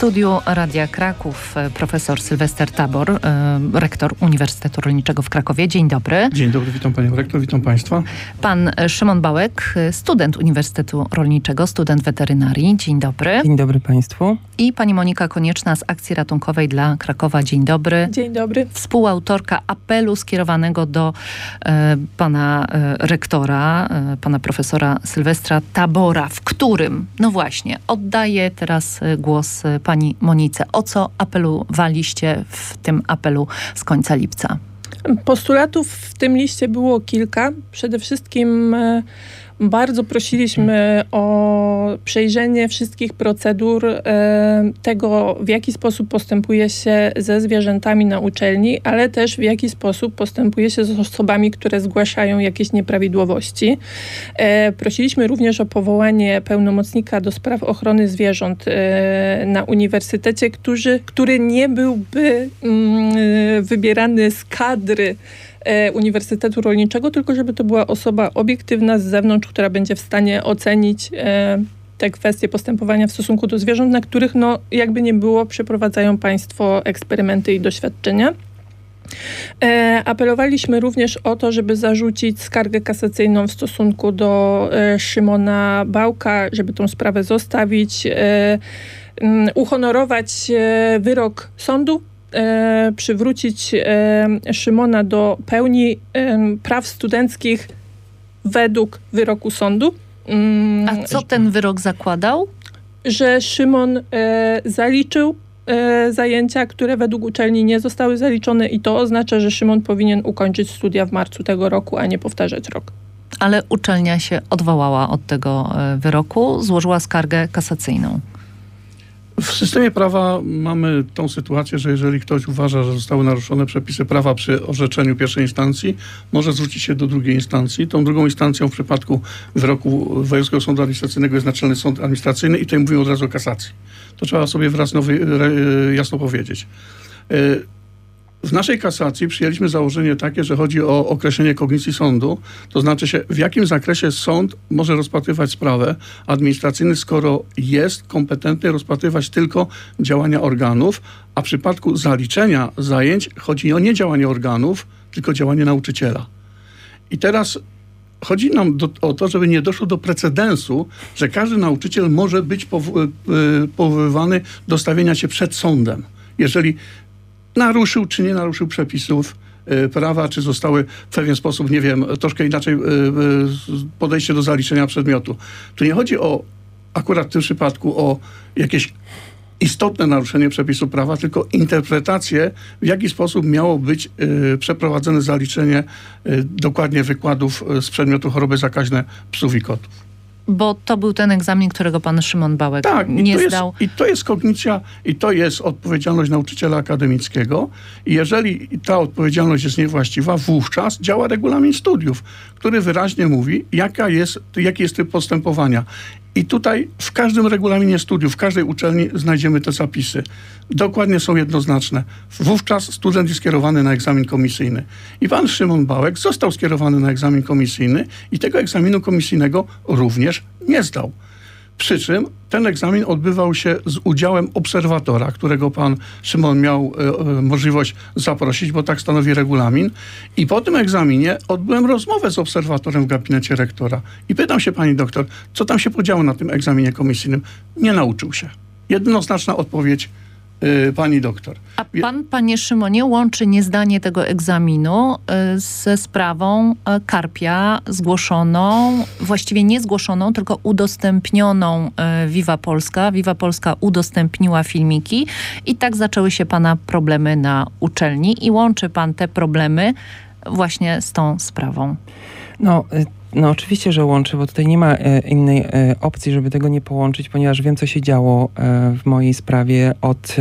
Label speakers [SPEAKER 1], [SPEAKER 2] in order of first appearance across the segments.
[SPEAKER 1] studiu Radia Kraków profesor Sylwester Tabor, rektor Uniwersytetu Rolniczego w Krakowie. Dzień dobry.
[SPEAKER 2] Dzień dobry, witam panią rektor, witam państwa.
[SPEAKER 1] Pan Szymon Bałek, student Uniwersytetu Rolniczego, student weterynarii. Dzień dobry.
[SPEAKER 3] Dzień dobry państwu.
[SPEAKER 1] I pani Monika Konieczna z Akcji Ratunkowej dla Krakowa. Dzień dobry.
[SPEAKER 4] Dzień dobry.
[SPEAKER 1] Współautorka apelu skierowanego do pana rektora, pana profesora Sylwestra Tabora, w którym, no właśnie, oddaję teraz głos pani Monice. O co apelowaliście w tym apelu z końca lipca?
[SPEAKER 4] Postulatów w tym liście było kilka. Przede wszystkim bardzo prosiliśmy o przejrzenie wszystkich procedur tego, w jaki sposób postępuje się ze zwierzętami na uczelni, ale też w jaki sposób postępuje się z osobami, które zgłaszają jakieś nieprawidłowości. Prosiliśmy również o powołanie pełnomocnika do spraw ochrony zwierząt na uniwersytecie, który nie byłby wybierany z kadry Uniwersytetu Rolniczego, tylko żeby to była osoba obiektywna z zewnątrz, która będzie w stanie ocenić te kwestie postępowania w stosunku do zwierząt, na których, no jakby nie było, przeprowadzają państwo eksperymenty i doświadczenia. Apelowaliśmy również o to, żeby zarzucić skargę kasacyjną w stosunku do Szymona Bałka, żeby tą sprawę zostawić, uhonorować wyrok sądu, przywrócić Szymona do pełni praw studenckich według wyroku sądu.
[SPEAKER 1] A co ten wyrok zakładał?
[SPEAKER 4] Że Szymon zaliczył zajęcia, które według uczelni nie zostały zaliczone i to oznacza, że Szymon powinien ukończyć studia w marcu tego roku, a nie powtarzać rok.
[SPEAKER 1] Ale uczelnia się odwołała od tego wyroku, złożyła skargę kasacyjną.
[SPEAKER 2] W systemie prawa mamy tą sytuację, że jeżeli ktoś uważa, że zostały naruszone przepisy prawa przy orzeczeniu pierwszej instancji, może zwrócić się do drugiej instancji. Tą drugą instancją w przypadku wyroku Wojewódzkiego Sądu Administracyjnego jest Naczelny Sąd Administracyjny i tutaj mówimy od razu o kasacji. To trzeba sobie jasno powiedzieć. W naszej kasacji przyjęliśmy założenie takie, że chodzi o określenie kognicji sądu, to znaczy się w jakim zakresie sąd może rozpatrywać sprawę administracyjną, skoro jest kompetentny rozpatrywać tylko działania organów, a w przypadku zaliczenia zajęć chodzi o nie działanie organów, tylko działanie nauczyciela. I teraz chodzi nam o to, żeby nie doszło do precedensu, że każdy nauczyciel może być powoływany do stawienia się przed sądem, jeżeli naruszył czy nie naruszył przepisów prawa, czy zostały w pewien sposób, nie wiem, troszkę inaczej podejście do zaliczenia przedmiotu. Tu nie chodzi akurat w tym przypadku o jakieś istotne naruszenie przepisów prawa, tylko interpretację, w jaki sposób miało być przeprowadzone zaliczenie dokładnie wykładów z przedmiotu choroby zakaźne psów i kotów.
[SPEAKER 1] Bo to był ten egzamin, którego pan Szymon Bałek nie zdał.
[SPEAKER 2] I to jest kognicja, i to jest odpowiedzialność nauczyciela akademickiego. I jeżeli ta odpowiedzialność jest niewłaściwa, wówczas działa regulamin studiów, który wyraźnie mówi, jaki jest tryb postępowania. I tutaj w każdym regulaminie studiów, w każdej uczelni znajdziemy te zapisy. Dokładnie są jednoznaczne. Wówczas student jest skierowany na egzamin komisyjny. I pan Szymon Bałek został skierowany na egzamin komisyjny i tego egzaminu komisyjnego również nie zdał. Przy czym ten egzamin odbywał się z udziałem obserwatora, którego pan Szymon miał możliwość zaprosić, bo tak stanowi regulamin. I po tym egzaminie odbyłem rozmowę z obserwatorem w gabinecie rektora. I pytam się pani doktor, co tam się podziało na tym egzaminie komisyjnym? Nie nauczył się. Jednoznaczna odpowiedź pani doktor.
[SPEAKER 1] A pan, panie Szymonie, łączy niezdanie tego egzaminu ze sprawą Karpia zgłoszoną, właściwie nie zgłoszoną, tylko udostępnioną Viva Polska. Viva Polska udostępniła filmiki i tak zaczęły się pana problemy na uczelni i łączy pan te problemy właśnie z tą sprawą.
[SPEAKER 3] No oczywiście, że łączę, bo tutaj nie ma innej opcji, żeby tego nie połączyć, ponieważ wiem, co się działo w mojej sprawie od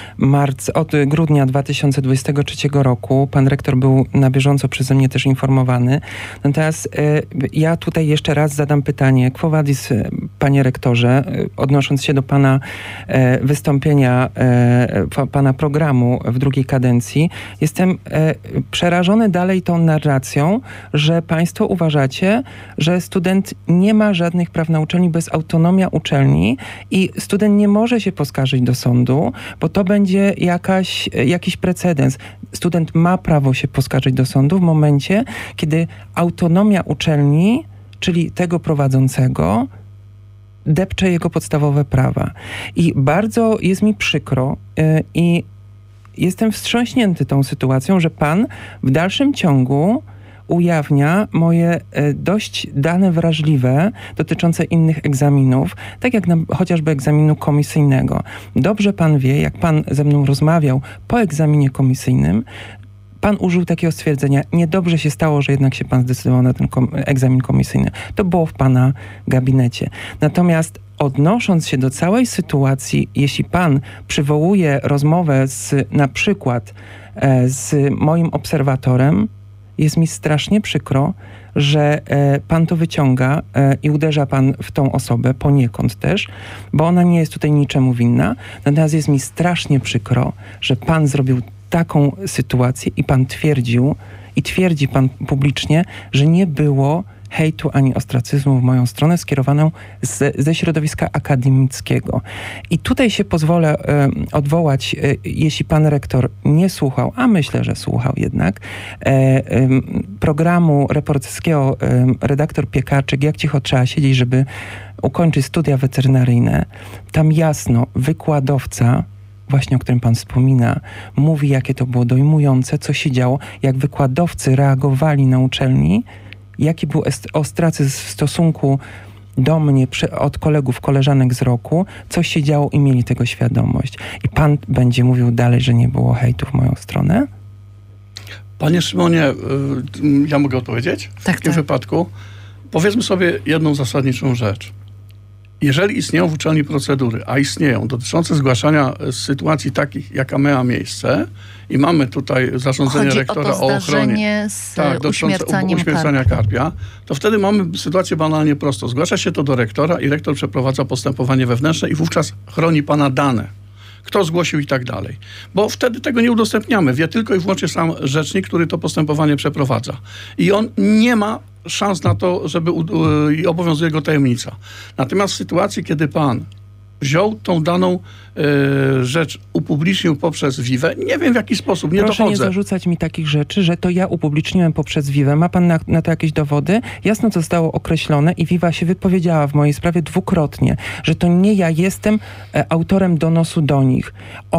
[SPEAKER 3] grudnia 2023 roku. Pan rektor był na bieżąco przeze mnie też informowany. Natomiast ja tutaj jeszcze raz zadam pytanie. Quo vadis, panie rektorze, odnosząc się do pana wystąpienia, pana programu w drugiej kadencji, jestem przerażony dalej tą narracją, że państwo uważacie, się, że student nie ma żadnych praw na uczelni, bo jest autonomia uczelni i student nie może się poskarżyć do sądu, bo to będzie jakiś precedens. Student ma prawo się poskarżyć do sądu w momencie, kiedy autonomia uczelni, czyli tego prowadzącego, depcze jego podstawowe prawa. I bardzo jest mi przykro i jestem wstrząśnięty tą sytuacją, że pan w dalszym ciągu ujawnia moje dość dane wrażliwe dotyczące innych egzaminów, tak jak chociażby egzaminu komisyjnego. Dobrze pan wie, jak pan ze mną rozmawiał po egzaminie komisyjnym, pan użył takiego stwierdzenia, niedobrze się stało, że jednak się pan zdecydował na ten egzamin komisyjny. To było w pana gabinecie. Natomiast odnosząc się do całej sytuacji, jeśli pan przywołuje rozmowę na przykład z moim obserwatorem, jest mi strasznie przykro, że pan to wyciąga i uderza pan w tą osobę poniekąd też, bo ona nie jest tutaj niczemu winna. Natomiast jest mi strasznie przykro, że pan zrobił taką sytuację i pan twierdził i twierdzi pan publicznie, że nie było hejtu ani ostracyzmu w moją stronę skierowaną ze środowiska akademickiego. I tutaj się pozwolę odwołać, jeśli pan rektor nie słuchał, a myślę, że słuchał jednak, programu reporterskiego redaktor Piekarczyk, jak cicho trzeba siedzieć, żeby ukończyć studia weterynaryjne. Tam jasno wykładowca, właśnie o którym pan wspomina, mówi, jakie to było dojmujące, co się działo, jak wykładowcy reagowali na uczelni, jaki był ostracyzm w stosunku do mnie od kolegów, koleżanek z roku, co się działo i mieli tego świadomość. I pan będzie mówił dalej, że nie było hejtu w moją stronę?
[SPEAKER 2] Panie Szymonie, ja mogę odpowiedzieć? W takim wypadku powiedzmy sobie jedną zasadniczą rzecz. Jeżeli istnieją w uczelni procedury, a istnieją, dotyczące zgłaszania sytuacji takich, jaka miała miejsce i mamy tutaj zarządzenie rektora o ochronie uśmiercania karpia, to wtedy mamy sytuację banalnie prostą. Zgłasza się to do rektora i rektor przeprowadza postępowanie wewnętrzne i wówczas chroni pana dane. Kto zgłosił i tak dalej. Bo wtedy tego nie udostępniamy. Wie tylko i wyłącznie sam rzecznik, który to postępowanie przeprowadza. I on nie ma szans na to, żeby obowiązuje go tajemnica. Natomiast w sytuacji, kiedy pan wziął tą daną rzecz, upublicznił poprzez Vivę, nie wiem w jaki sposób, nie
[SPEAKER 3] Proszę
[SPEAKER 2] dochodzę.
[SPEAKER 3] nie zarzucać mi takich rzeczy, że to ja upubliczniłem poprzez Vivę. Ma pan na to jakieś dowody? Jasno to zostało określone i Viva się wypowiedziała w mojej sprawie dwukrotnie, że to nie ja jestem autorem donosu do nich.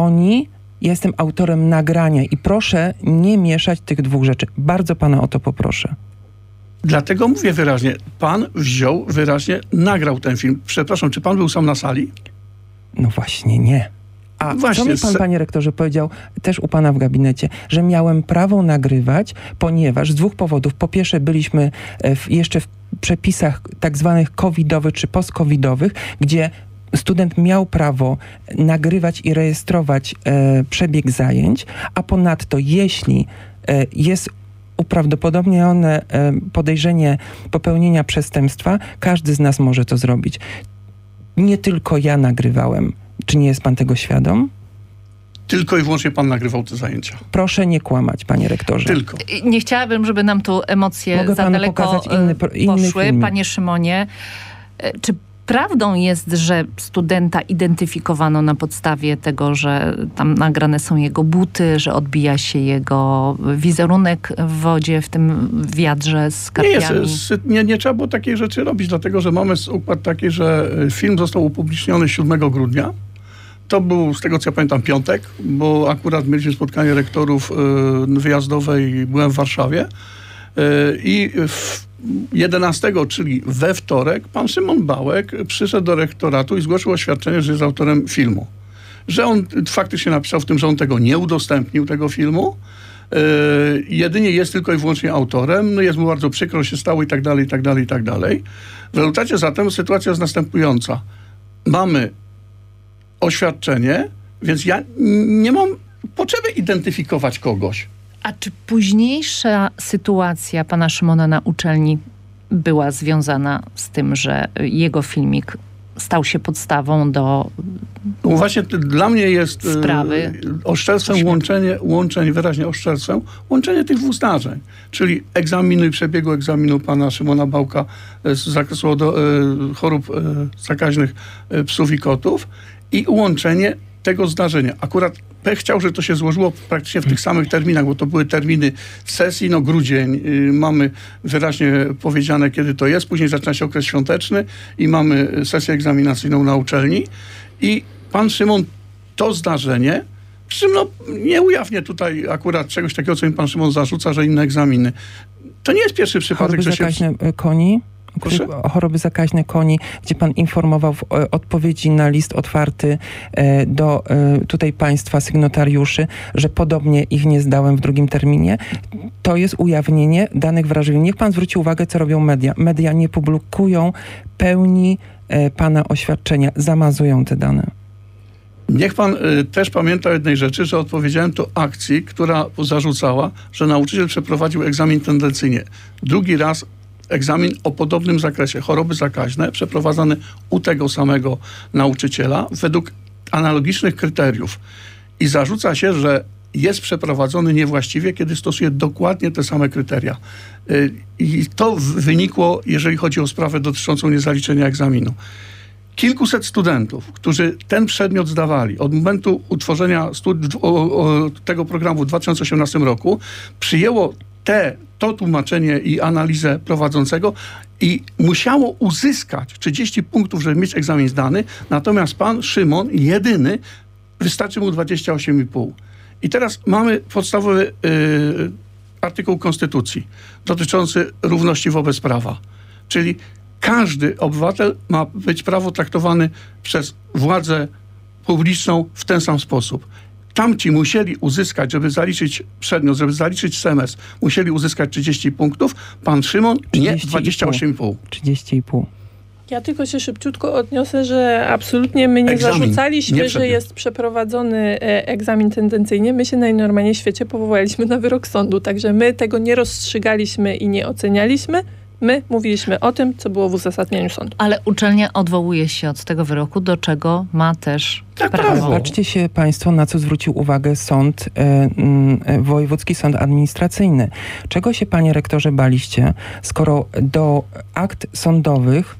[SPEAKER 3] Ja jestem autorem nagrania i proszę nie mieszać tych dwóch rzeczy. Bardzo pana o to poproszę.
[SPEAKER 2] Dlatego mówię wyraźnie, pan wziął, wyraźnie nagrał ten film. Przepraszam, czy pan był sam na sali?
[SPEAKER 3] No właśnie nie. A właśnie, co mi pan, panie rektorze, powiedział też u pana w gabinecie, że miałem prawo nagrywać, ponieważ z dwóch powodów. Po pierwsze, byliśmy jeszcze w przepisach tak zwanych covidowych czy post-covidowych, gdzie student miał prawo nagrywać i rejestrować przebieg zajęć, a ponadto jeśli jest uprawdopodobnione podejrzenie popełnienia przestępstwa, każdy z nas może to zrobić. Nie tylko ja nagrywałem. Czy nie jest pan tego świadom?
[SPEAKER 2] Tylko i wyłącznie pan nagrywał te zajęcia.
[SPEAKER 3] Proszę nie kłamać, panie rektorze.
[SPEAKER 2] Tylko.
[SPEAKER 1] Nie chciałabym, żeby nam tu emocje
[SPEAKER 3] Mogę
[SPEAKER 1] za daleko poszły.
[SPEAKER 3] Film.
[SPEAKER 1] Panie Szymonie, czy prawdą jest, że studenta identyfikowano na podstawie tego, że tam nagrane są jego buty, że odbija się jego wizerunek w wodzie, w tym wiadrze z karpiami?
[SPEAKER 2] Nie trzeba było takiej rzeczy robić, dlatego że mamy układ taki, że film został upubliczniony 7 grudnia. To był, z tego co ja pamiętam, piątek, bo akurat mieliśmy spotkanie rektorów wyjazdowe i byłem w Warszawie. I 11, czyli we wtorek, pan Szymon Bałek przyszedł do rektoratu i zgłosił oświadczenie, że jest autorem filmu. Że on faktycznie napisał w tym, że on tego nie udostępnił, tego filmu. Jedynie jest tylko i wyłącznie autorem. No jest mu bardzo przykro, się stało i tak dalej, i tak dalej, i tak dalej. W rezultacie zatem sytuacja jest następująca. Mamy oświadczenie, więc ja nie mam potrzeby identyfikować kogoś.
[SPEAKER 1] A czy późniejsza sytuacja pana Szymona na uczelni była związana z tym, że jego filmik stał się podstawą do
[SPEAKER 2] No właśnie dla mnie jest
[SPEAKER 1] sprawy
[SPEAKER 2] oszczerstwem łączenie tych dwóch zdarzeń, czyli egzaminu i przebiegu egzaminu pana Szymona Bałka z zakresu chorób zakaźnych psów i kotów i łączenie tego zdarzenia. Akurat pech chciał, że to się złożyło praktycznie w tych samych terminach, bo to były terminy sesji, grudzień, mamy wyraźnie powiedziane, kiedy to jest, później zaczyna się okres świąteczny i mamy sesję egzaminacyjną na uczelni i pan Szymon to zdarzenie, przy czym nie ujawnię tutaj akurat czegoś takiego, co mi pan Szymon zarzuca, że inne egzaminy. To nie jest pierwszy przypadek,
[SPEAKER 3] że się... koni? Choroby zakaźne koni, gdzie pan informował w odpowiedzi na list otwarty do tutaj państwa sygnatariuszy, że podobnie ich nie zdałem w drugim terminie. To jest ujawnienie danych wrażliwych. Niech pan zwróci uwagę, co robią media. Media nie publikują pełni pana oświadczenia, zamazują te dane.
[SPEAKER 2] Niech pan też pamięta o jednej rzeczy, że odpowiedziałem to akcji, która zarzucała, że nauczyciel przeprowadził egzamin tendencyjnie. Drugi raz egzamin o podobnym zakresie, choroby zakaźne, przeprowadzany u tego samego nauczyciela według analogicznych kryteriów. I zarzuca się, że jest przeprowadzony niewłaściwie, kiedy stosuje dokładnie te same kryteria. I to wynikło, jeżeli chodzi o sprawę dotyczącą niezaliczenia egzaminu. Kilkuset studentów, którzy ten przedmiot zdawali od momentu utworzenia tego programu w 2018 roku, przyjęło to tłumaczenie i analizę prowadzącego i musiało uzyskać 30 punktów, żeby mieć egzamin zdany, natomiast pan Szymon jedyny, wystarczy mu 28,5. I teraz mamy podstawowy artykuł Konstytucji dotyczący równości wobec prawa. Czyli każdy obywatel ma być prawo traktowany przez władzę publiczną w ten sam sposób. Tamci musieli uzyskać, żeby zaliczyć przedmiot, żeby zaliczyć semestr, musieli uzyskać 30 punktów. Pan Szymon nie 28,5.
[SPEAKER 3] 30,5.
[SPEAKER 4] Ja tylko się szybciutko odniosę, że absolutnie my nie zarzucaliśmy, że jest przeprowadzony egzamin tendencyjnie. My się najnormalniej w świecie powołaliśmy na wyrok sądu, także my tego nie rozstrzygaliśmy i nie ocenialiśmy. My mówiliśmy o tym, co było w uzasadnieniu sądu.
[SPEAKER 1] Ale uczelnia odwołuje się od tego wyroku, do czego ma też prawo.
[SPEAKER 3] Patrzcie się państwo, na co zwrócił uwagę sąd, Wojewódzki Sąd Administracyjny. Czego się, panie rektorze, baliście, skoro do akt sądowych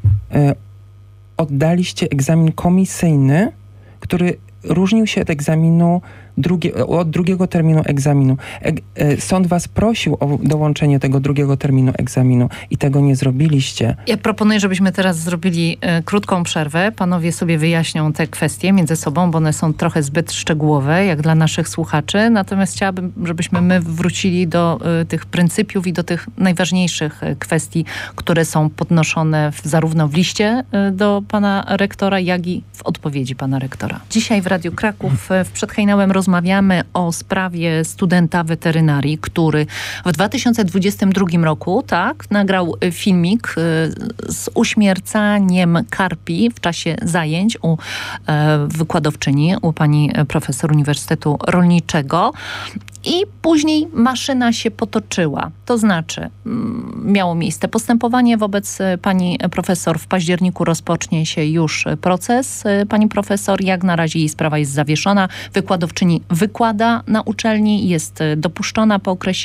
[SPEAKER 3] oddaliście egzamin komisyjny, który różnił się od egzaminu od drugiego terminu egzaminu. Sąd was prosił o dołączenie tego drugiego terminu egzaminu i tego nie zrobiliście.
[SPEAKER 1] Ja proponuję, żebyśmy teraz zrobili krótką przerwę. Panowie sobie wyjaśnią te kwestie między sobą, bo one są trochę zbyt szczegółowe, jak dla naszych słuchaczy. Natomiast chciałabym, żebyśmy my wrócili do tych pryncypiów i do tych najważniejszych kwestii, które są podnoszone zarówno w liście do pana rektora, jak i w odpowiedzi pana rektora. Dzisiaj w Radiu Kraków w Przedhejnałem rozmawiamy o sprawie studenta weterynarii, który w 2022 roku nagrał filmik z uśmiercaniem karpi w czasie zajęć u wykładowczyni, u pani profesor Uniwersytetu Rolniczego. I później maszyna się potoczyła. To znaczy miało miejsce postępowanie wobec pani profesor. W październiku rozpocznie się już proces pani profesor. Jak na razie jej sprawa jest zawieszona. Wykładowczyni wykłada na uczelni, jest dopuszczona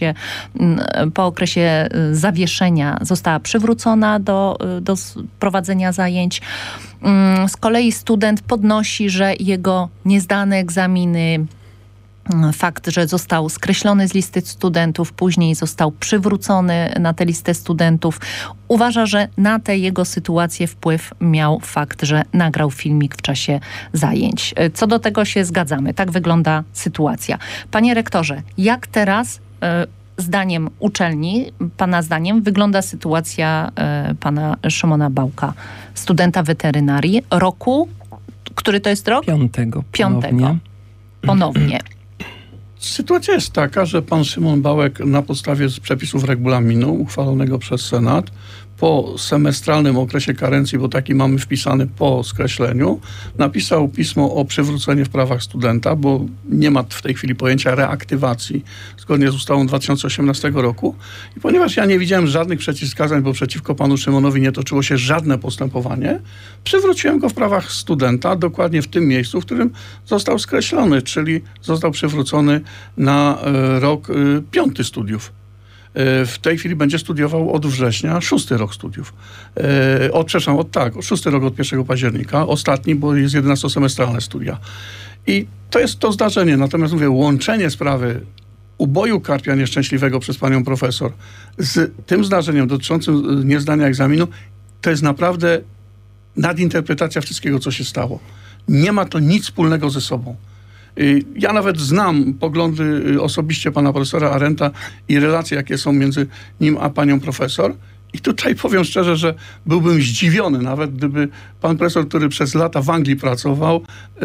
[SPEAKER 1] po okresie zawieszenia. Została przywrócona do prowadzenia zajęć. Z kolei student podnosi, że jego niezdane egzaminy, fakt, że został skreślony z listy studentów, później został przywrócony na tę listę studentów. Uważa, że na tę jego sytuację wpływ miał fakt, że nagrał filmik w czasie zajęć. Co do tego się zgadzamy. Tak wygląda sytuacja. Panie rektorze, jak teraz zdaniem uczelni, pana zdaniem, wygląda sytuacja pana Szymona Bałka, studenta weterynarii, roku, który to jest rok?
[SPEAKER 3] Piątego.
[SPEAKER 1] Ponownie.
[SPEAKER 2] Sytuacja jest taka, że pan Szymon Bałek na podstawie przepisów regulaminu uchwalonego przez Senat po semestralnym okresie karencji, bo taki mamy wpisany po skreśleniu, napisał pismo o przywrócenie w prawach studenta, bo nie ma w tej chwili pojęcia reaktywacji zgodnie z ustawą 2018 roku. I ponieważ ja nie widziałem żadnych przeciwwskazań, bo przeciwko panu Szymonowi nie toczyło się żadne postępowanie, przywróciłem go w prawach studenta dokładnie w tym miejscu, w którym został skreślony, czyli został przywrócony na rok 5 studiów. W tej chwili będzie studiował od września 6 rok studiów. Od 6 rok od 1 października. Ostatni, bo jest 11-semestralne studia. I to jest to zdarzenie. Natomiast mówię, łączenie sprawy uboju Karpia nieszczęśliwego przez panią profesor z tym zdarzeniem dotyczącym niezdania egzaminu, to jest naprawdę nadinterpretacja wszystkiego, co się stało. Nie ma to nic wspólnego ze sobą. Ja nawet znam poglądy osobiście pana profesora Arendta i relacje, jakie są między nim a panią profesor. I tutaj powiem szczerze, że byłbym zdziwiony nawet, gdyby pan profesor, który przez lata w Anglii pracował,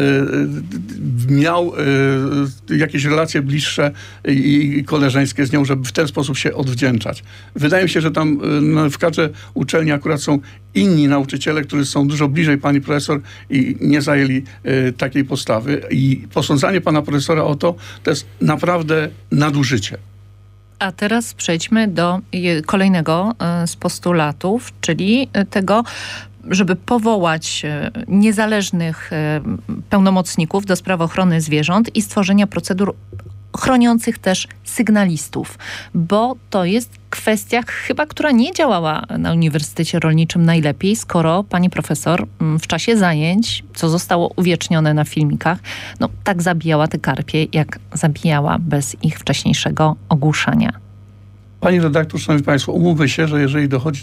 [SPEAKER 2] miał jakieś relacje bliższe i koleżeńskie z nią, żeby w ten sposób się odwdzięczać. Wydaje mi się, że tam w kadrze uczelni akurat są inni nauczyciele, którzy są dużo bliżej pani profesor i nie zajęli takiej postawy. I posądzanie pana profesora o to jest naprawdę nadużycie.
[SPEAKER 1] A teraz przejdźmy do kolejnego z postulatów, czyli tego, żeby powołać niezależnych pełnomocników do spraw ochrony zwierząt i stworzenia procedur chroniących też sygnalistów, bo to jest kwestia chyba, która nie działała na Uniwersytecie Rolniczym najlepiej, skoro pani profesor w czasie zajęć, co zostało uwiecznione na filmikach, no tak zabijała te karpie, jak zabijała bez ich wcześniejszego ogłuszania.
[SPEAKER 2] Pani redaktor, szanowni państwo, umówmy się, że jeżeli dochodzi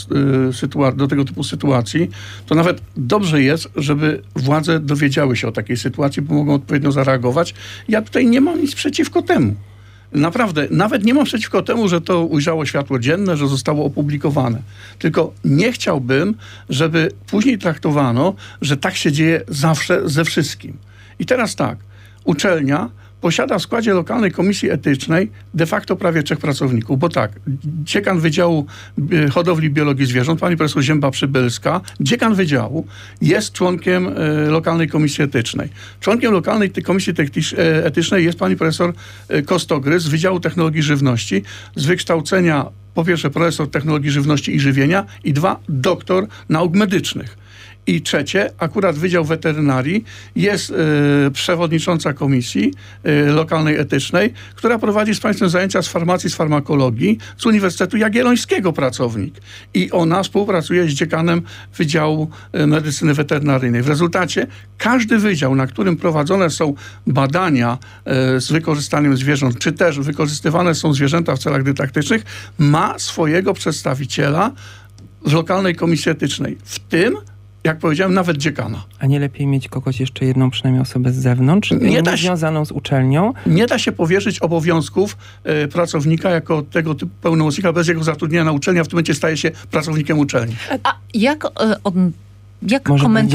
[SPEAKER 2] do tego typu sytuacji, to nawet dobrze jest, żeby władze dowiedziały się o takiej sytuacji, bo mogą odpowiednio zareagować. Ja tutaj nie mam nic przeciwko temu. Naprawdę, nawet nie mam przeciwko temu, że to ujrzało światło dzienne, że zostało opublikowane. Tylko nie chciałbym, żeby później traktowano, że tak się dzieje zawsze ze wszystkim. I teraz tak, uczelnia posiada w składzie lokalnej komisji etycznej de facto prawie 3 pracowników, bo tak, dziekan Wydziału Hodowli i Biologii Zwierząt, pani profesor Zięba-Przybylska, dziekan wydziału jest członkiem lokalnej komisji etycznej. Członkiem lokalnej komisji etycznej jest pani profesor Kostogry z Wydziału Technologii Żywności, z wykształcenia po pierwsze profesor technologii żywności i żywienia i 2 doktor nauk medycznych. I trzecie, akurat Wydział Weterynarii, jest przewodnicząca komisji lokalnej etycznej, która prowadzi z państwem zajęcia z farmacji, z farmakologii, z Uniwersytetu Jagiellońskiego pracownik. I ona współpracuje z dziekanem Wydziału Medycyny Weterynaryjnej. W rezultacie każdy wydział, na którym prowadzone są badania z wykorzystaniem zwierząt, czy też wykorzystywane są zwierzęta w celach dydaktycznych, ma swojego przedstawiciela w lokalnej komisji etycznej. W tym, jak powiedziałem, nawet dziekana.
[SPEAKER 3] A nie lepiej mieć kogoś jeszcze jedną przynajmniej osobę z zewnątrz, nie związaną z uczelnią?
[SPEAKER 2] Nie da się powierzyć obowiązków pracownika jako tego typu pełnomocnika bez jego zatrudnienia na uczelni, a w tym momencie staje się pracownikiem uczelni.
[SPEAKER 1] A jak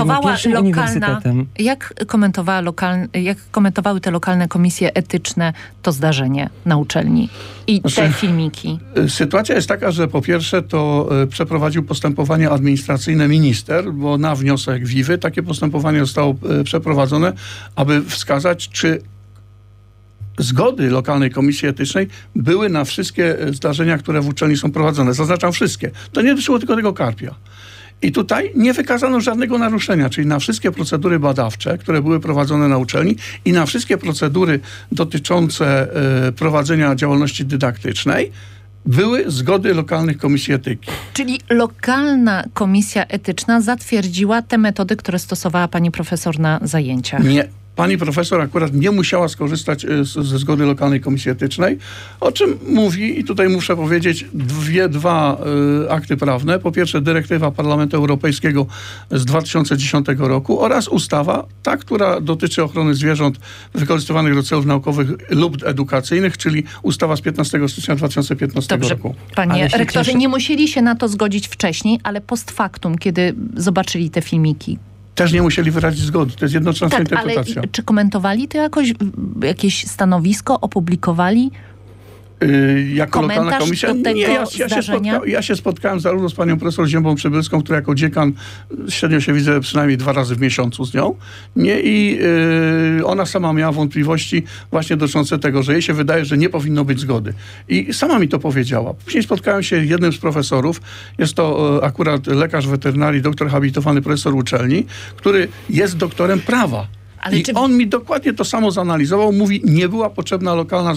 [SPEAKER 1] komentowały te lokalne komisje etyczne to zdarzenie na uczelni i te filmiki?
[SPEAKER 2] Sytuacja jest taka, że po pierwsze to przeprowadził postępowanie administracyjne minister, bo na wniosek WIWY takie postępowanie zostało przeprowadzone, aby wskazać, czy zgody lokalnej komisji etycznej były na wszystkie zdarzenia, które w uczelni są prowadzone. Zaznaczam wszystkie. To nie dotyczyło tylko tego karpia. I tutaj nie wykazano żadnego naruszenia, czyli na wszystkie procedury badawcze, które były prowadzone na uczelni i na wszystkie procedury dotyczące prowadzenia działalności dydaktycznej były zgody lokalnych komisji etyki.
[SPEAKER 1] Czyli lokalna komisja etyczna zatwierdziła te metody, które stosowała pani profesor na zajęciach?
[SPEAKER 2] Nie. Pani profesor akurat nie musiała skorzystać ze zgody lokalnej komisji etycznej, o czym mówi, i tutaj muszę powiedzieć, dwa akty prawne. Po pierwsze dyrektywa Parlamentu Europejskiego z 2010 roku oraz ustawa, ta, która dotyczy ochrony zwierząt wykorzystywanych do celów naukowych lub edukacyjnych, czyli ustawa z 15 stycznia 2015 roku.
[SPEAKER 1] Panie rektorze, nie musieli się na to zgodzić wcześniej, ale post factum, kiedy zobaczyli te filmiki.
[SPEAKER 2] Też nie musieli wyrazić zgody. To jest jednoczesna interpretacja.
[SPEAKER 1] Ale czy komentowali to jakoś, jakieś stanowisko opublikowali?
[SPEAKER 2] jako
[SPEAKER 1] Komentarz
[SPEAKER 2] lokalna komisja.
[SPEAKER 1] do tego zdarzenia?
[SPEAKER 2] Ja się spotkałem zarówno z panią profesor Ziębą-Przybylską, która jako dziekan średnio się widzę przynajmniej 2 razy w miesiącu z nią. I ona sama miała wątpliwości właśnie dotyczące tego, że jej się wydaje, że nie powinno być zgody. I sama mi to powiedziała. Później spotkałem się z jednym z profesorów, jest to akurat lekarz weterynarii, doktor habilitowany, profesor uczelni, który jest doktorem prawa.
[SPEAKER 1] Ale
[SPEAKER 2] on mi dokładnie to samo zanalizował. Mówi, nie była potrzebna lokalna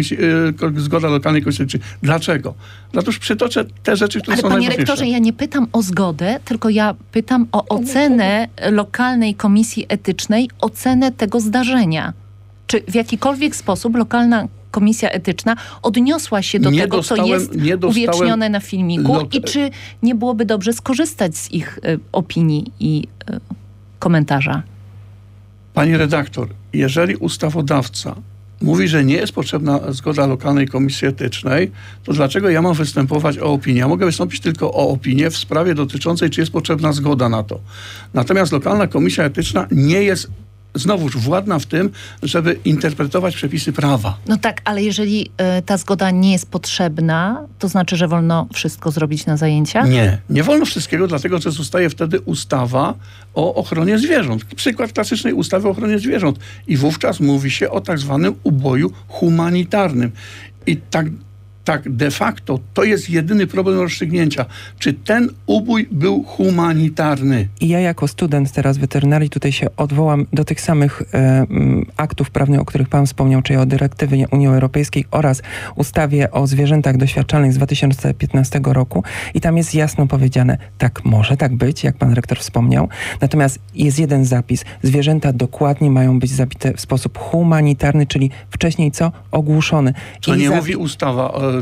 [SPEAKER 2] zgoda lokalnej komisji. Dlaczego? Otóż przytoczę te rzeczy, które są najważniejsze.
[SPEAKER 1] Panie rektorze, ja nie pytam o zgodę, tylko ja pytam o ocenę lokalnej komisji etycznej, ocenę tego zdarzenia. Czy w jakikolwiek sposób lokalna komisja etyczna odniosła się do tego, co jest uwiecznione na filmiku i czy nie byłoby dobrze skorzystać z ich opinii i komentarza?
[SPEAKER 2] Pani redaktor, jeżeli ustawodawca mówi, że nie jest potrzebna zgoda lokalnej komisji etycznej, to dlaczego ja mam występować o opinię? Ja mogę wystąpić tylko o opinię w sprawie dotyczącej, czy jest potrzebna zgoda na to. Natomiast lokalna komisja etyczna nie jest znowuż władna w tym, żeby interpretować przepisy prawa.
[SPEAKER 1] No tak, ale jeżeli ta zgoda nie jest potrzebna, to znaczy, że wolno wszystko zrobić na zajęciach?
[SPEAKER 2] Nie wolno wszystkiego, dlatego że zostaje wtedy ustawa o ochronie zwierząt. Przykład klasycznej ustawy o ochronie zwierząt. I wówczas mówi się o tak zwanym uboju humanitarnym. I tak de facto to jest jedyny problem rozstrzygnięcia. Czy ten ubój był humanitarny?
[SPEAKER 3] I ja jako student teraz weterynarii tutaj się odwołam do tych samych aktów prawnych, o których pan wspomniał, czyli o dyrektywie Unii Europejskiej oraz ustawie o zwierzętach doświadczalnych z 2015 roku. I tam jest jasno powiedziane, tak może tak być, jak pan rektor wspomniał. Natomiast jest jeden zapis. Zwierzęta dokładnie mają być zabite w sposób humanitarny, czyli wcześniej co? Ogłuszone.
[SPEAKER 2] Co nie mówi ustawa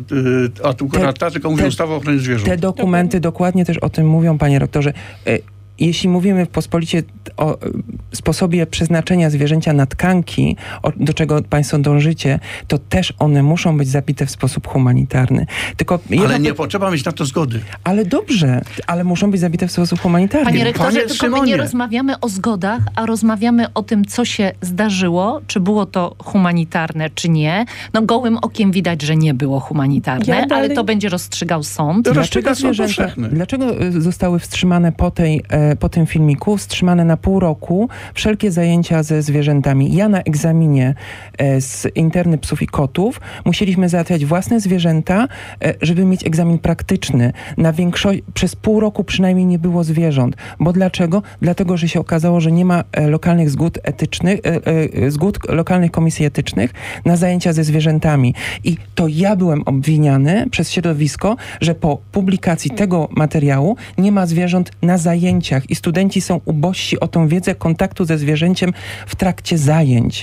[SPEAKER 2] tylko mówi ustawa o ochronie zwierząt.
[SPEAKER 3] Te dokumenty dokładnie też o tym mówią, panie rektorze. Jeśli mówimy w pospolicie o sposobie przeznaczenia zwierzęcia na tkanki, do czego państwo dążycie, to też one muszą być zabite w sposób humanitarny.
[SPEAKER 2] Ale nie potrzeba mieć na to zgody.
[SPEAKER 3] Ale dobrze, ale muszą być zabite w sposób humanitarny.
[SPEAKER 1] Panie rektorze, tylko my nie rozmawiamy o zgodach, a rozmawiamy o tym, co się zdarzyło, czy było to humanitarne, czy nie. No gołym okiem widać, że nie było humanitarne, ale to będzie rozstrzygał sąd.
[SPEAKER 3] Dlaczego zostały wstrzymane po tym filmiku, wstrzymane na pół roku wszelkie zajęcia ze zwierzętami? Ja na egzaminie z interny psów i kotów musieliśmy załatwiać własne zwierzęta, żeby mieć egzamin praktyczny. Przez pół roku przynajmniej nie było zwierząt. Bo dlaczego? Dlatego, że się okazało, że nie ma lokalnych zgód etycznych, zgód lokalnych komisji etycznych na zajęcia ze zwierzętami. I to ja byłem obwiniany przez środowisko, że po publikacji tego materiału nie ma zwierząt na zajęciach i studenci są ubożsi o tą wiedzę kontaktu ze zwierzęciem w trakcie zajęć.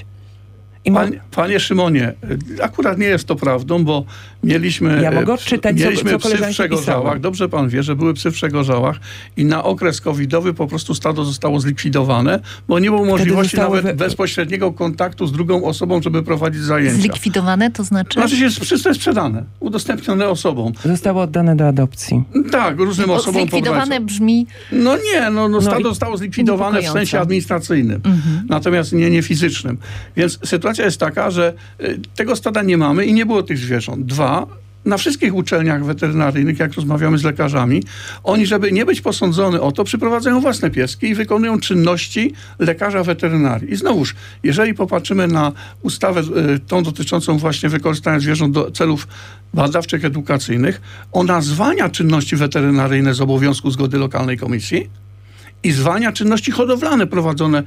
[SPEAKER 2] Panie Szymonie, akurat nie jest to prawdą, bo mieliśmy psy w Przegorzałach. Dobrze pan wie, że były psy w Przegorzałach i na okres covidowy po prostu stado zostało zlikwidowane, bo nie było możliwości nawet bezpośredniego kontaktu z drugą osobą, żeby prowadzić zajęcia.
[SPEAKER 1] Zlikwidowane to znaczy?
[SPEAKER 2] Znaczy się sprzedane, udostępnione osobom.
[SPEAKER 3] Zostało oddane do adopcji.
[SPEAKER 2] Tak, różnym osobom.
[SPEAKER 1] Zlikwidowane brzmi...
[SPEAKER 2] Stado zostało zlikwidowane w sensie administracyjnym, natomiast nie fizycznym. Więc sytuacja jest taka, że tego stada nie mamy i nie było tych zwierząt. 2, na wszystkich uczelniach weterynaryjnych, jak rozmawiamy z lekarzami, oni, żeby nie być posądzony o to, przyprowadzają własne pieski i wykonują czynności lekarza weterynarii. I znowuż, jeżeli popatrzymy na ustawę tą dotyczącą właśnie wykorzystania zwierząt do celów badawczych, edukacyjnych, ona zwalnia czynności weterynaryjne z obowiązku zgody lokalnej komisji i zwalnia czynności hodowlane prowadzone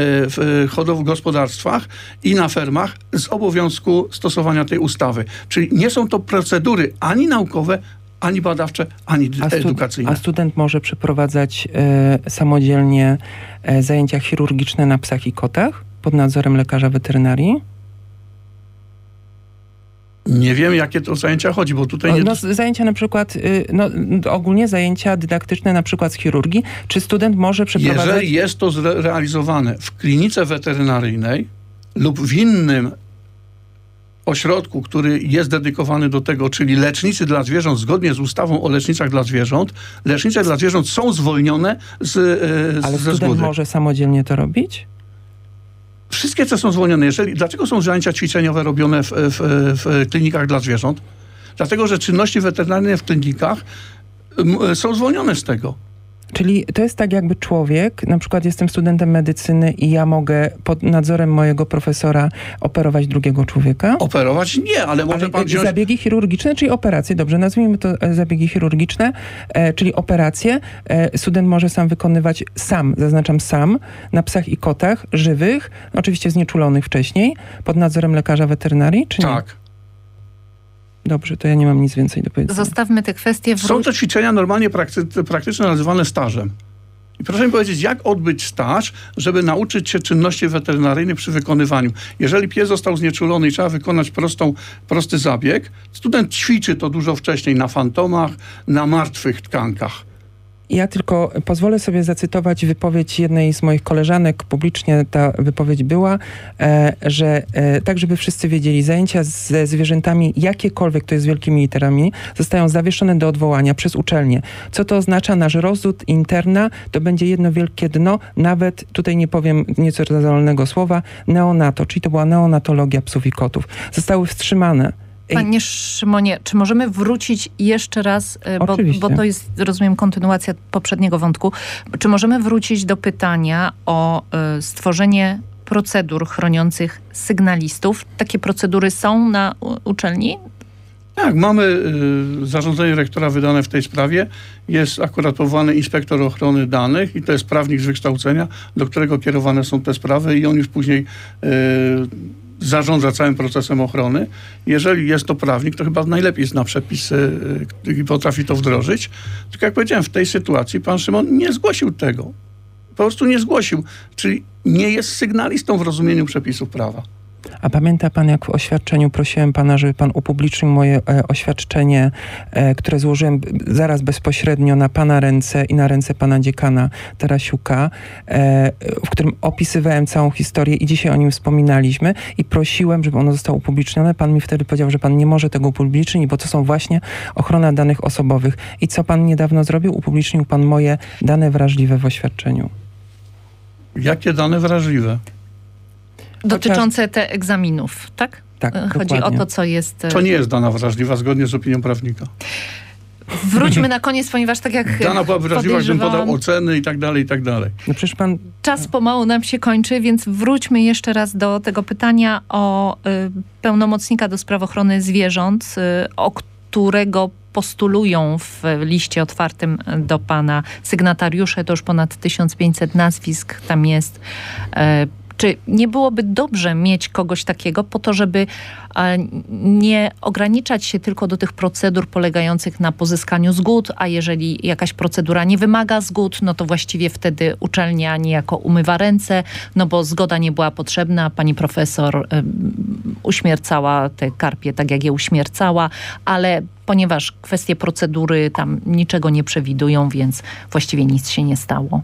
[SPEAKER 2] w gospodarstwach i na fermach z obowiązku stosowania tej ustawy. Czyli nie są to procedury ani naukowe, ani badawcze, ani edukacyjne.
[SPEAKER 3] A student może przeprowadzać samodzielnie zajęcia chirurgiczne na psach i kotach pod nadzorem lekarza weterynarii?
[SPEAKER 2] Nie wiem, jakie to zajęcia chodzi, bo tutaj
[SPEAKER 3] zajęcia na przykład, ogólnie zajęcia dydaktyczne na przykład z chirurgii. Czy student może przeprowadzać...
[SPEAKER 2] Jeżeli jest to realizowane w klinice weterynaryjnej lub w innym ośrodku, który jest dedykowany do tego, czyli lecznicy dla zwierząt, zgodnie z ustawą o lecznicach dla zwierząt, lecznice dla zwierząt są zwolnione ze zgody.
[SPEAKER 3] Ale student może samodzielnie to robić?
[SPEAKER 2] wszystkie te są zwolnione. Dlaczego są zajęcia ćwiczeniowe robione w klinikach dla zwierząt? Dlatego, że czynności weterynaryjne w klinikach są zwolnione z tego.
[SPEAKER 3] Czyli to jest tak, jakby człowiek, na przykład jestem studentem medycyny i ja mogę pod nadzorem mojego profesora operować drugiego człowieka?
[SPEAKER 2] Operować nie, ale może pan wziąć...
[SPEAKER 3] Zabiegi chirurgiczne, czyli operacje, dobrze, nazwijmy to zabiegi chirurgiczne, czyli operacje. Student może sam wykonywać, zaznaczam sam, na psach i kotach żywych, oczywiście znieczulonych wcześniej, pod nadzorem lekarza weterynarii, czy nie?
[SPEAKER 2] Tak.
[SPEAKER 3] Dobrze, to ja nie mam nic więcej do powiedzenia.
[SPEAKER 1] Zostawmy te kwestie.
[SPEAKER 2] Są to ćwiczenia normalnie praktyczne nazywane stażem. I proszę mi powiedzieć, jak odbyć staż, żeby nauczyć się czynności weterynaryjnych przy wykonywaniu. Jeżeli pies został znieczulony i trzeba wykonać prosty zabieg, student ćwiczy to dużo wcześniej na fantomach, na martwych tkankach.
[SPEAKER 3] Ja tylko pozwolę sobie zacytować wypowiedź jednej z moich koleżanek. Publicznie ta wypowiedź była, że tak, żeby wszyscy wiedzieli, zajęcia ze zwierzętami, jakiekolwiek, to jest wielkimi literami, zostają zawieszone do odwołania przez uczelnię. Co to oznacza? Nasz rozrzut interna to będzie jedno wielkie dno, nawet, tutaj nie powiem niecenzuralnego słowa, neonato, czyli to była neonatologia psów i kotów. Zostały wstrzymane.
[SPEAKER 1] Panie Szymonie, czy możemy wrócić jeszcze raz, bo to jest, rozumiem, kontynuacja poprzedniego wątku. Czy możemy wrócić do pytania o stworzenie procedur chroniących sygnalistów? Takie procedury są na uczelni?
[SPEAKER 2] Tak, mamy zarządzenie rektora wydane w tej sprawie. Jest akurat powołany inspektor ochrony danych i to jest prawnik z wykształcenia, do którego kierowane są te sprawy i on już później zarządza całym procesem ochrony. Jeżeli jest to prawnik, to chyba najlepiej zna przepisy i potrafi to wdrożyć. Tylko jak powiedziałem, w tej sytuacji pan Szymon nie zgłosił tego. Po prostu nie zgłosił. Czyli nie jest sygnalistą w rozumieniu przepisów prawa.
[SPEAKER 3] A pamięta pan, jak w oświadczeniu prosiłem pana, żeby pan upublicznił moje oświadczenie, które złożyłem zaraz bezpośrednio na pana ręce i na ręce pana dziekana Tarasiuka, w którym opisywałem całą historię i dzisiaj o nim wspominaliśmy i prosiłem, żeby ono zostało upublicznione. Pan mi wtedy powiedział, że pan nie może tego upublicznić, bo to są właśnie ochrona danych osobowych. I co pan niedawno zrobił? Upublicznił pan moje dane wrażliwe w oświadczeniu.
[SPEAKER 2] Jakie dane wrażliwe?
[SPEAKER 1] Dotyczące te egzaminów, tak?
[SPEAKER 3] Tak,
[SPEAKER 1] Chodzi
[SPEAKER 3] dokładnie.
[SPEAKER 1] o to, co jest...
[SPEAKER 2] To nie jest dana wrażliwa, zgodnie z opinią prawnika.
[SPEAKER 1] Wróćmy na koniec, ponieważ tak jak
[SPEAKER 2] dana była wrażliwa, żebym podał oceny i tak dalej, i tak dalej.
[SPEAKER 3] No przecież pan...
[SPEAKER 1] Czas pomału nam się kończy, więc wróćmy jeszcze raz do tego pytania o pełnomocnika do spraw ochrony zwierząt, o którego postulują w liście otwartym do pana sygnatariusze. To już ponad 1500 nazwisk tam jest. Czy nie byłoby dobrze mieć kogoś takiego po to, żeby nie ograniczać się tylko do tych procedur polegających na pozyskaniu zgód, a jeżeli jakaś procedura nie wymaga zgód, no to właściwie wtedy uczelnia niejako umywa ręce, no bo zgoda nie była potrzebna. Pani profesor uśmiercała te karpie tak, jak je uśmiercała, ale ponieważ kwestie procedury tam niczego nie przewidują, więc właściwie nic się nie stało.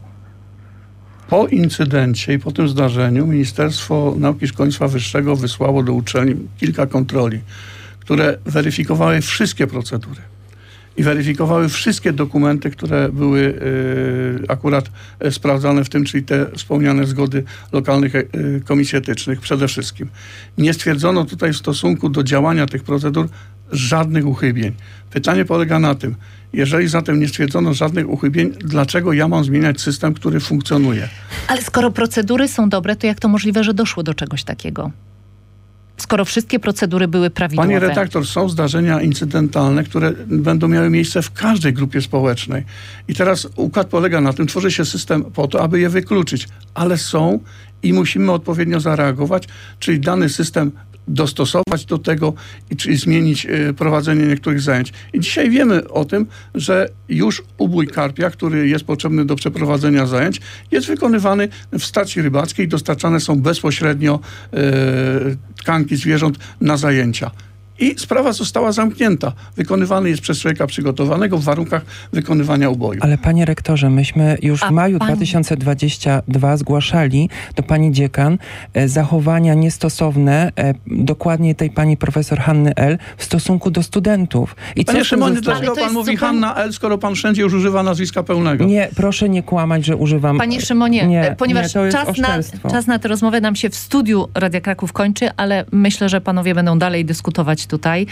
[SPEAKER 2] Po incydencie i po tym zdarzeniu Ministerstwo Nauki i Szkolnictwa Wyższego wysłało do uczelni kilka kontroli, które weryfikowały wszystkie procedury i weryfikowały wszystkie dokumenty, które były akurat sprawdzane w tym, czyli te wspomniane zgody lokalnych komisji etycznych przede wszystkim. Nie stwierdzono tutaj w stosunku do działania tych procedur żadnych uchybień. Pytanie polega na tym, jeżeli zatem nie stwierdzono żadnych uchybień, dlaczego ja mam zmieniać system, który funkcjonuje?
[SPEAKER 1] Ale skoro procedury są dobre, to jak to możliwe, że doszło do czegoś takiego? Skoro wszystkie procedury były prawidłowe.
[SPEAKER 2] Panie redaktor, są zdarzenia incydentalne, które będą miały miejsce w każdej grupie społecznej. I teraz układ polega na tym, tworzy się system po to, aby je wykluczyć. Ale są i musimy odpowiednio zareagować, czyli dany system dostosować do tego, czyli zmienić prowadzenie niektórych zajęć. I dzisiaj wiemy o tym, że już ubój karpia, który jest potrzebny do przeprowadzenia zajęć, jest wykonywany w stacji rybackiej. Dostarczane są bezpośrednio tkanki zwierząt na zajęcia. i sprawa została zamknięta. Wykonywany jest przez człowieka przygotowanego w warunkach wykonywania uboju.
[SPEAKER 3] Ale panie rektorze, myśmy już w maju 2022 zgłaszali do pani dziekan zachowania niestosowne, dokładnie tej pani profesor Hanny L. w stosunku do studentów. I
[SPEAKER 2] Panie Szymonie,
[SPEAKER 3] zostało?
[SPEAKER 2] dlaczego pan mówi Hanna L., skoro pan wszędzie już używa nazwiska pełnego?
[SPEAKER 3] Nie, proszę nie kłamać, że używam...
[SPEAKER 1] Panie Szymonie, ponieważ
[SPEAKER 3] to jest
[SPEAKER 1] czas na tę rozmowę nam się w studiu Radia Kraków kończy, ale myślę, że panowie będą dalej dyskutować tutaj.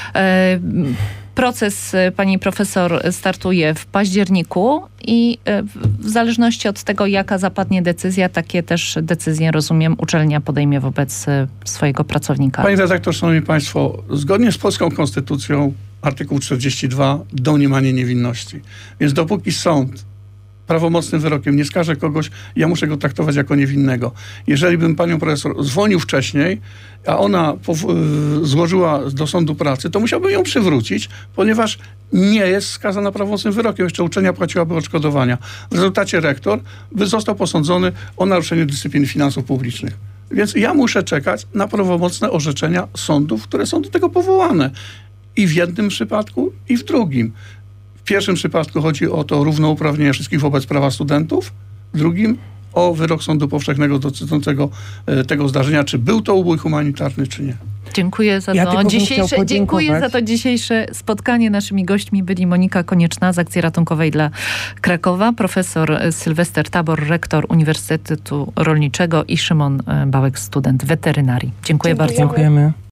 [SPEAKER 1] Proces pani profesor startuje w październiku i w zależności od tego, jaka zapadnie decyzja, takie też decyzje, rozumiem, uczelnia podejmie wobec swojego pracownika.
[SPEAKER 2] Panie redaktor, szanowni państwo, zgodnie z polską konstytucją artykuł 42 domniemanie niewinności. Więc dopóki sąd prawomocnym wyrokiem nie skaże kogoś, ja muszę go traktować jako niewinnego. Jeżeli bym panią profesor zwolnił wcześniej, a ona złożyła do sądu pracy, to musiałbym ją przywrócić, ponieważ nie jest skazana prawomocnym wyrokiem. Jeszcze uczelnia płaciłaby odszkodowania. W rezultacie rektor został posądzony o naruszenie dyscypliny finansów publicznych. Więc ja muszę czekać na prawomocne orzeczenia sądów, które są do tego powołane. I w jednym przypadku, i w drugim. W pierwszym przypadku chodzi o to równouprawnienie wszystkich wobec prawa studentów, w drugim o wyrok Sądu Powszechnego dotyczącego tego zdarzenia, czy był to ubój humanitarny, czy nie.
[SPEAKER 1] Dziękuję za to dzisiejsze spotkanie. Naszymi gośćmi byli Monika Konieczna z Akcji Ratunkowej dla Krakowa, profesor Sylwester Tabor, rektor Uniwersytetu Rolniczego i Szymon Bałek, student weterynarii. Dziękuję bardzo.
[SPEAKER 3] Dziękujemy.